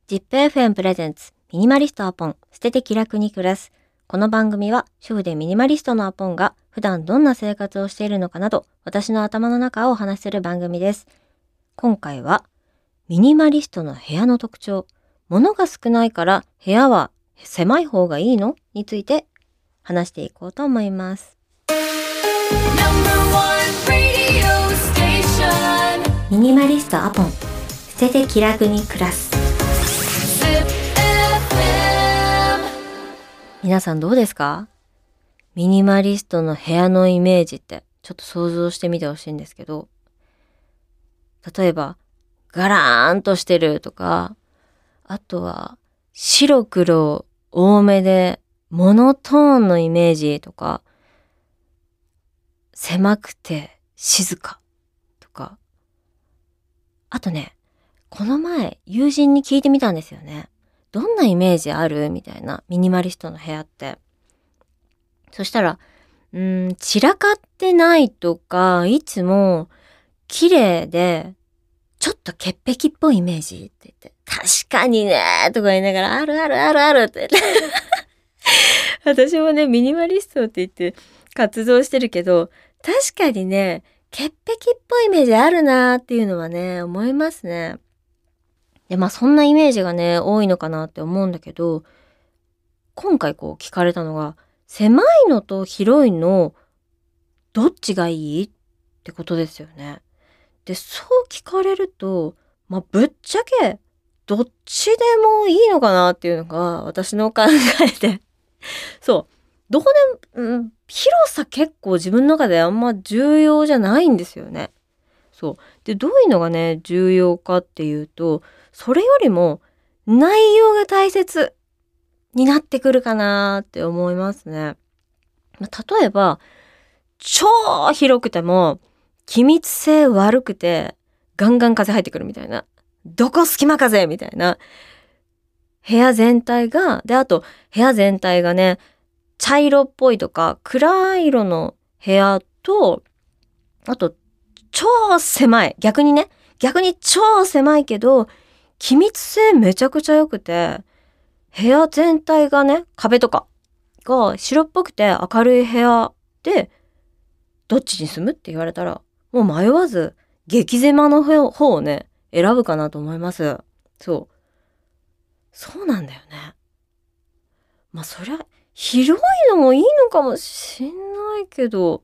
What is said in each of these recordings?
ZIPFM プレゼンツミニマリストアポン捨てて気楽に暮らす。この番組は主婦でミニマリストのアポンが普段どんな生活をしているのかなど私の頭の中をお話しする番組です。今回はミニマリストの部屋の特徴、物が少ないから部屋は狭い方がいいのについて話していこうと思います。ミニマリストアポン捨てて気楽に暮らす。皆さんどうですか？ミニマリストの部屋のイメージってちょっと想像してみてほしいんですけど、例えばガラーンとしてるとか、あとは白黒多めでモノトーンのイメージとか、狭くて静かとか、あとね、この前友人に聞いてみたんですよね。どんなイメージある？みたいな、ミニマリストの部屋って。そしたら、散らかってないとか、いつも綺麗で、ちょっと潔癖っぽいイメージって言って、確かにねとか言いながら、あるあるあるあるって言って。私もね、ミニマリストって言って活動してるけど、確かにね、潔癖っぽいイメージあるなーっていうのはね、思いますね。で、そんなイメージがね、多いのかなって思うんだけど、今回聞かれたのが、狭いのと広いの、どっちがいいってことですよね。で、そう聞かれると、ぶっちゃけ、どっちでもいいのかなっていうのが、私の考えで。そう。どこでも、広さ結構自分の中であんま重要じゃないんですよね。そう。で、どういうのがね、重要かっていうと、それよりも内容が大切になってくるかなって思いますね。例えば、超広くても、気密性悪くて、ガンガン風入ってくるみたいな。どこ隙間風みたいな。部屋全体が、で、あと、部屋全体がね、茶色っぽいとか、暗い色の部屋と、あと、超狭い。逆に超狭いけど、気密性めちゃくちゃ良くて、部屋全体がね、壁とかが白っぽくて明るい部屋で、どっちに住むって言われたら、もう迷わず、激狭の方をね、選ぶかなと思います。そう。そうなんだよね。そりゃ、広いのもいいのかもしんないけど、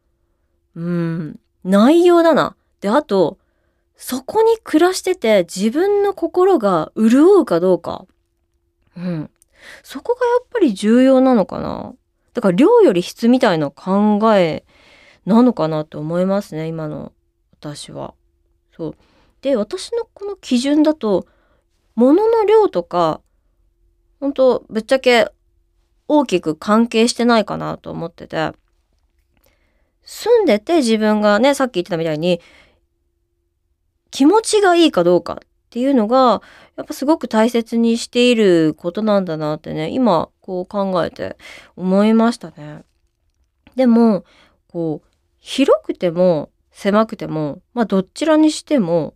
内容だな。で、あと、そこに暮らしてて自分の心が潤うかどうか。そこがやっぱり重要なのかな。だから量より質みたいな考えなのかなと思いますね、今の私は。そう。で、私のこの基準だと、物の量とか、ほんとぶっちゃけ大きく関係してないかなと思ってて、住んでて自分がね、さっき言ってたみたいに、気持ちがいいかどうかっていうのが、やっぱすごく大切にしていることなんだなってね、今考えて思いましたね。でも、広くても狭くても、どちらにしても、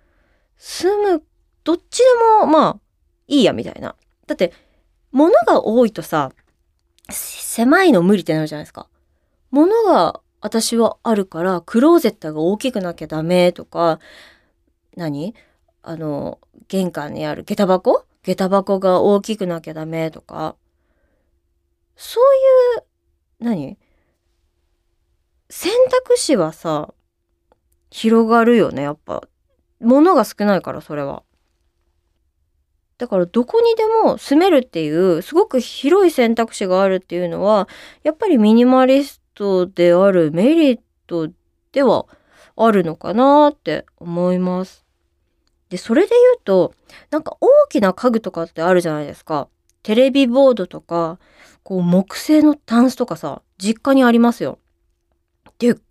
どっちでもいいやみたいな。だって、物が多いとさ、狭いの無理ってなるじゃないですか。物が私はあるから、クローゼットが大きくなきゃダメとか、玄関にある下駄箱が大きくなきゃダメとか、そういう、選択肢はさ、広がるよね、やっぱ。物が少ないから、それは。だから、どこにでも住めるっていう、すごく広い選択肢があるっていうのは、やっぱりミニマリストであるメリットではあるのかなって思います。で、それで言うと、大きな家具とかってあるじゃないですか。テレビボードとか、木製のタンスとかさ、実家にありますよ。でっ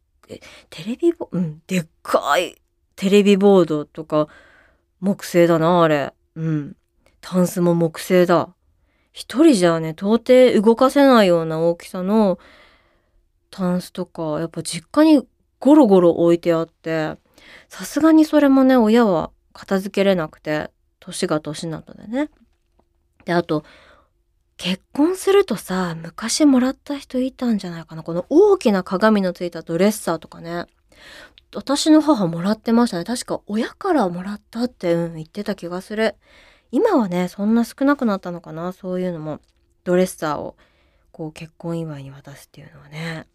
かいテレビボードとか、木製だな、あれ。タンスも木製だ。一人じゃね、到底動かせないような大きさのタンスとか、やっぱ実家にゴロゴロ置いてあって、さすがにそれもね、親は片付けれなくて年が年なのでね。で、あと、結婚するとさ、昔もらった人いたんじゃないかな。この大きな鏡のついたドレッサーとかね。私の母もらってましたね。確か親からもらったって、言ってた気がする。今はね、そんな少なくなったのかな。そういうのも。ドレッサーを、こう、結婚祝いに渡すっていうのはね。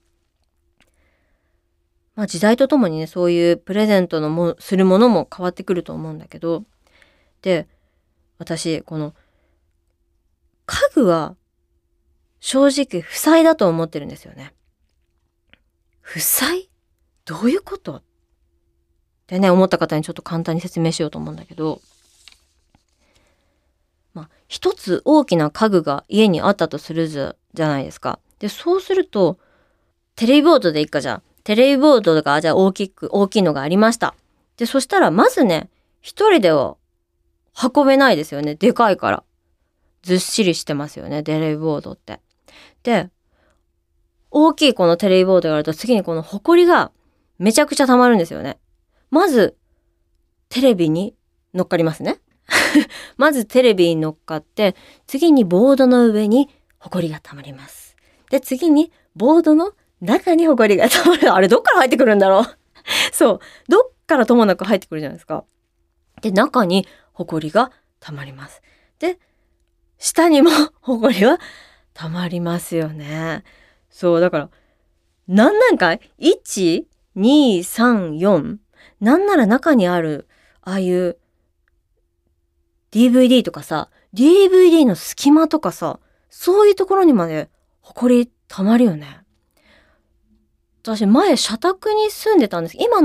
まあ時代とともにね、そういうプレゼントするものも変わってくると思うんだけど。で、私、この、家具は、正直、負債だと思ってるんですよね。負債？どういうことってね、思った方にちょっと簡単に説明しようと思うんだけど、まあ、一つ大きな家具が家にあったとするじゃないですか。で、そうすると、テレビボードでいいかじゃん。テレビボードがじゃあ大きいのがありました。で、そしたらまずね、一人では運べないですよね。でかいから。ずっしりしてますよね、テレビボードって。で、大きいこのテレビボードがあると次にこのホコリがめちゃくちゃ溜まるんですよね。まず、テレビに乗っかりますね。まずテレビに乗っかって、次にボードの上にホコリが溜まります。で、次にボードの中にホコリが溜まる。あれ、どっから入ってくるんだろうそう。どっからともなく入ってくるじゃないですか。で、中にホコリが溜まります。で、下にもホコリは溜まりますよね。そう、だから、何段階 ?1、2、3、4。なんなら中にある、ああいう DVD とかさ、DVD の隙間とかさ、そういうところにまでホコリ溜まるよね。私前社宅に住んでたんです。今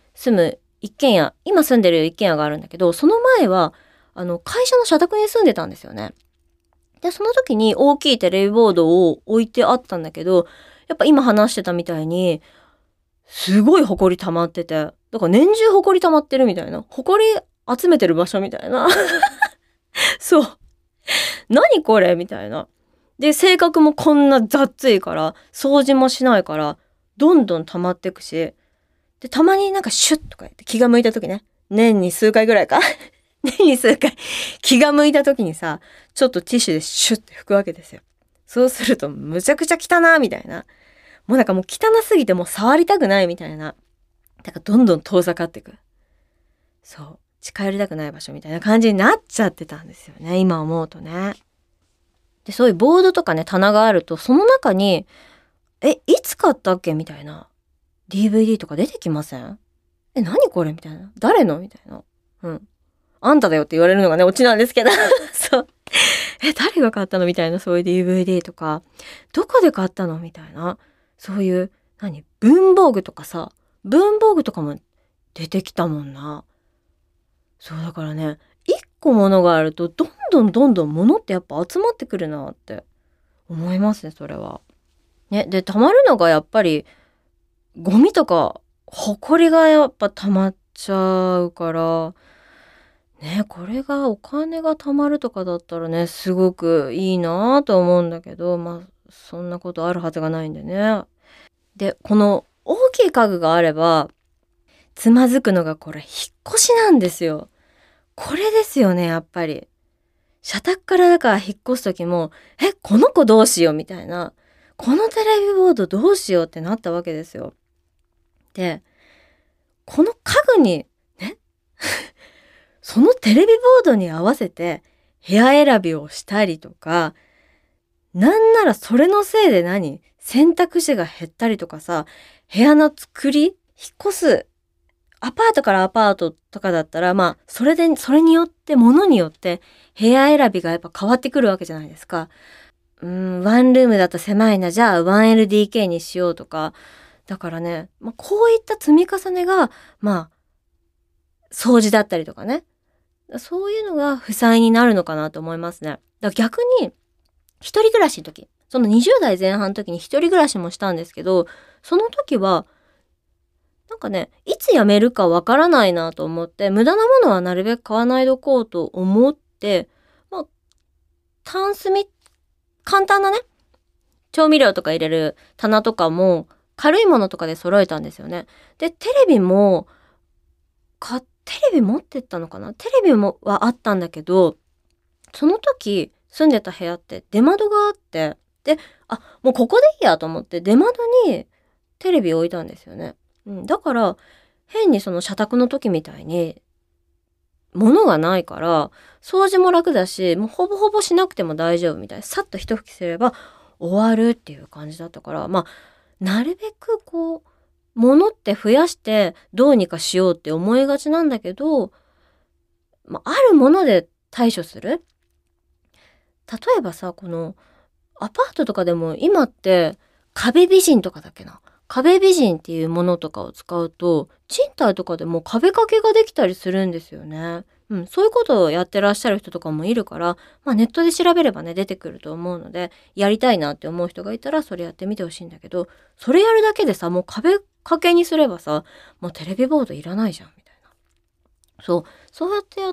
住んでる一軒家があるんだけど、その前は、会社の社宅に住んでたんですよね。で、その時に大きいテレビボードを置いてあったんだけど、やっぱ今話してたみたいに、すごいホコリ溜まってて、だから年中ホコリ溜まってるみたいな。ホコリ集めてる場所みたいな。そう。何これみたいな。で、性格もこんな雑いから、掃除もしないから、どんどん溜まってくし、で、たまになんかシュッとか言って気が向いた時ね。年に数回ぐらいか年に数回気が向いた時にさ、ちょっとティッシュでシュッて拭くわけですよ。そうするとむちゃくちゃ汚なみたいな。もうなんかもう汚すぎてもう触りたくないみたいな。だからどんどん遠ざかっていく。そう。近寄りたくない場所みたいな感じになっちゃってたんですよね。今思うとね。で、そういうボードとかね、棚があると、その中に、いつ買ったっけみたいな。DVD とか出てきません？何これみたいな。誰のみたいな。うん。あんただよって言われるのがね、オチなんですけど。そう。誰が買ったのみたいな、そういう DVD とか。どこで買ったのみたいな。そういう、文房具とかさ。文房具とかも出てきたもんな。そうだからね、一個物があると、どんどん物ってやっぱ集まってくるなって思いますね、それは。ね、で、溜まるのがやっぱり、ゴミとか、ほこりがやっぱ溜まっちゃうから、ね、これがお金が貯まるとかだったらね、すごくいいなぁと思うんだけど、まあ、そんなことあるはずがないんでね。で、この大きい家具があれば、つまずくのがこれ、引っ越しなんですよ。これですよね、やっぱり。社宅からだから引っ越す時も、この子どうしようみたいな。このテレビボードどうしようってなったわけですよ。で、この家具に、ね、そのテレビボードに合わせて部屋選びをしたりとか、なんならそれのせいで選択肢が減ったりとかさ、部屋の作り、引っ越す、アパートからアパートとかだったら、まあ、それによって、物によって、部屋選びがやっぱ変わってくるわけじゃないですか。ワンルームだと狭いな、じゃあ 1LDK にしようとか。だからね、まあ、こういった積み重ねが、まあ、掃除だったりとかね。そういうのが負債になるのかなと思いますね。だから逆に、一人暮らしの時、その20代前半の時に一人暮らしもしたんですけど、その時は、なんかね、いつ辞めるかわからないなと思って、無駄なものはなるべく買わないでおこうと思って、まあ、タンス簡単なね、調味料とか入れる棚とかも、軽いものとかで揃えたんですよね。で、テレビも、買ってテレビ持ってったのかな。テレビもはあったんだけど、その時住んでた部屋って出窓があって、で、もうここでいいやと思って出窓にテレビ置いたんですよね。だから変にその社宅の時みたいに物がないから掃除も楽だし、もうほぼほぼしなくても大丈夫みたいな、さっと一拭きすれば終わるっていう感じだったから、なるべく物って増やしてどうにかしようって思いがちなんだけど、あるもので対処する。例えばさ、このアパートとかでも今って壁美人とかだっけな。壁美人っていうものとかを使うと、賃貸とかでも壁掛けができたりするんですよね。そういうことをやってらっしゃる人とかもいるから、ネットで調べればね、出てくると思うので、やりたいなって思う人がいたら、それやってみてほしいんだけど、それやるだけでさ、もう壁掛けにすればさ、もうテレビボードいらないじゃん、みたいな。そうやってやって、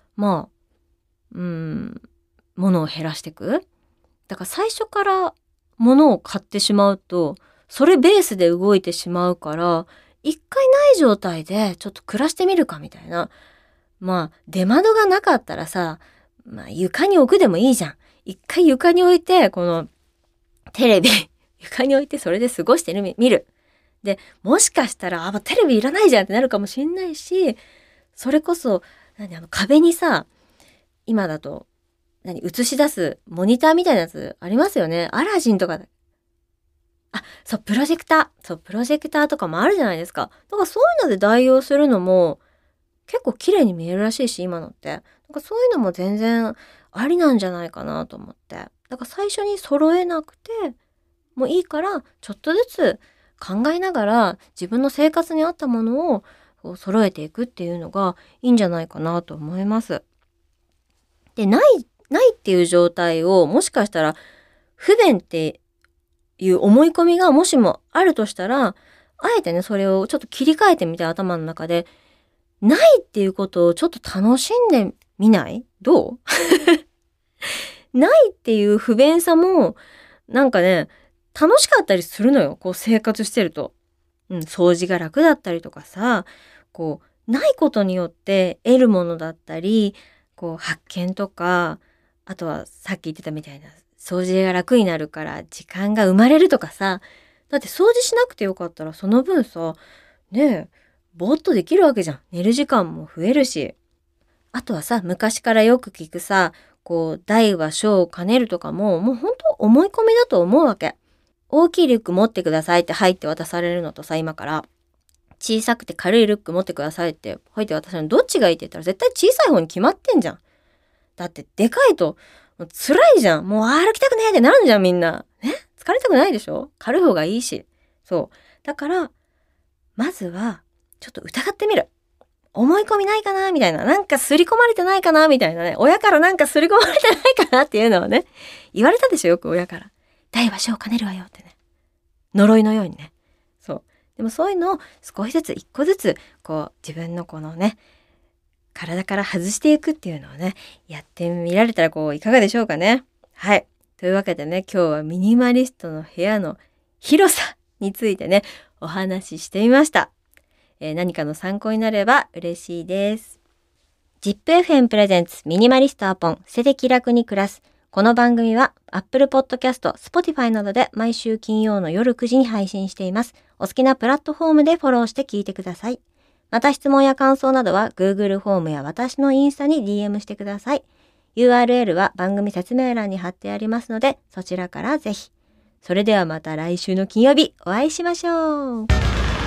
物を減らしていく。だから最初から物を買ってしまうと、それベースで動いてしまうから、一回ない状態でちょっと暮らしてみるかみたいな。出窓がなかったらさ、床に置くでもいいじゃん。一回床に置いて、このテレビ、床に置いてそれで過ごしてみる。で、もしかしたら、テレビいらないじゃんってなるかもしんないし、それこそ、壁にさ、今だと、映し出すモニターみたいなやつありますよね。アラジンとかで。プロジェクターとかもあるじゃないですか。だからそういうので代用するのも結構綺麗に見えるらしいし、今のって。そういうのも全然ありなんじゃないかなと思って。だから最初に揃えなくてもいいから、ちょっとずつ考えながら自分の生活に合ったものを揃えていくっていうのがいいんじゃないかなと思います。で、ないっていう状態をもしかしたら不便っていう思い込みがもしもあるとしたら、あえてね、それをちょっと切り替えてみて、頭の中で、ないっていうことをちょっと楽しんでみない？どうないっていう不便さも、なんかね、楽しかったりするのよ。生活してると。掃除が楽だったりとかさ、ないことによって得るものだったり、発見とか、あとはさっき言ってたみたいな、掃除が楽になるから時間が生まれるとかさ。だって掃除しなくてよかったらその分さ、ぼーっとできるわけじゃん。寝る時間も増えるし。あとはさ、昔からよく聞くさ、大は小を兼ねるとかも、もうほんと思い込みだと思うわけ。大きいリュック持ってくださいって入って渡されるのとさ、今から。小さくて軽いリュック持ってくださいって入って渡されるのどっちがいいって言ったら絶対小さい方に決まってんじゃん。だってでかいと、もう辛いじゃん。もう歩きたくねえってなるじゃん、みんな。疲れたくないでしょ？軽い方がいいし。だから、まずは、ちょっと疑ってみる。思い込みないかなみたいな。なんか刷り込まれてないかなみたいなね。親からなんか刷り込まれてないかなっていうのをね、言われたでしょ、よく親から。大は小を兼ねるわよってね。呪いのようにね。でもそういうのを少しずつ、一個ずつ、自分のこのね、体から外していくっていうのをね、やってみられたらいかがでしょうかね。はい。というわけでね、今日はミニマリストの部屋の広さについてね、お話ししてみました。何かの参考になれば嬉しいです。ZIPFM プレゼンツミニマリストアポン、捨てて気楽に暮らす。この番組は Apple Podcast、Spotify などで毎週金曜の夜9時に配信しています。お好きなプラットフォームでフォローして聞いてください。また質問や感想などは Google フォームや私のインスタに DM してください。URL は番組説明欄に貼ってありますので、そちらからぜひ。それではまた来週の金曜日お会いしましょう。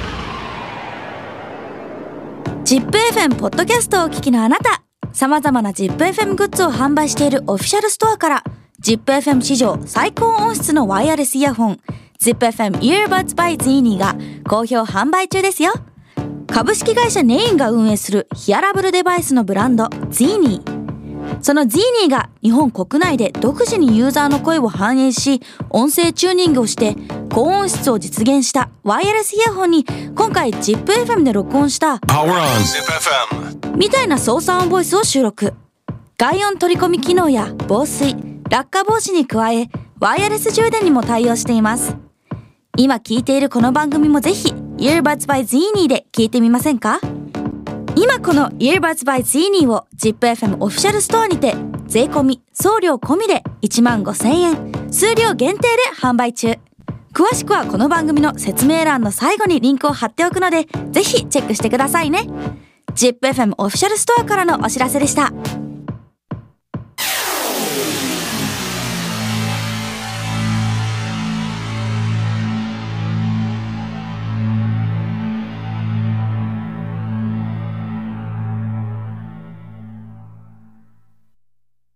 ZIPFM ポッドキャストをお聞きのあなた、様々な ZIPFM グッズを販売しているオフィシャルストアから ZIPFM 史上最高音質のワイヤレスイヤホン ZIPFM Earbuds by Zini が好評販売中ですよ。株式会社ネインが運営するヒアラブルデバイスのブランド Zini。その Zini が日本国内で独自にユーザーの声を反映し、音声チューニングをして高音質を実現したワイヤレスイヤホンに今回 ZIPFM で録音したみたいな操作音ボイスを収録。外音取り込み機能や防水、落下防止に加えワイヤレス充電にも対応しています。今聞いているこの番組もぜひ Earbuds by Zini で聞いてみませんか？ 今この Earbuds by Zini を ZIPFM オフィシャルストアにて税込み送料込みで15,000円、数量限定で販売中。詳しくはこの番組の説明欄の最後にリンクを貼っておくので、ぜひチェックしてくださいね。ZIPFM オフィシャルストアからのお知らせでした。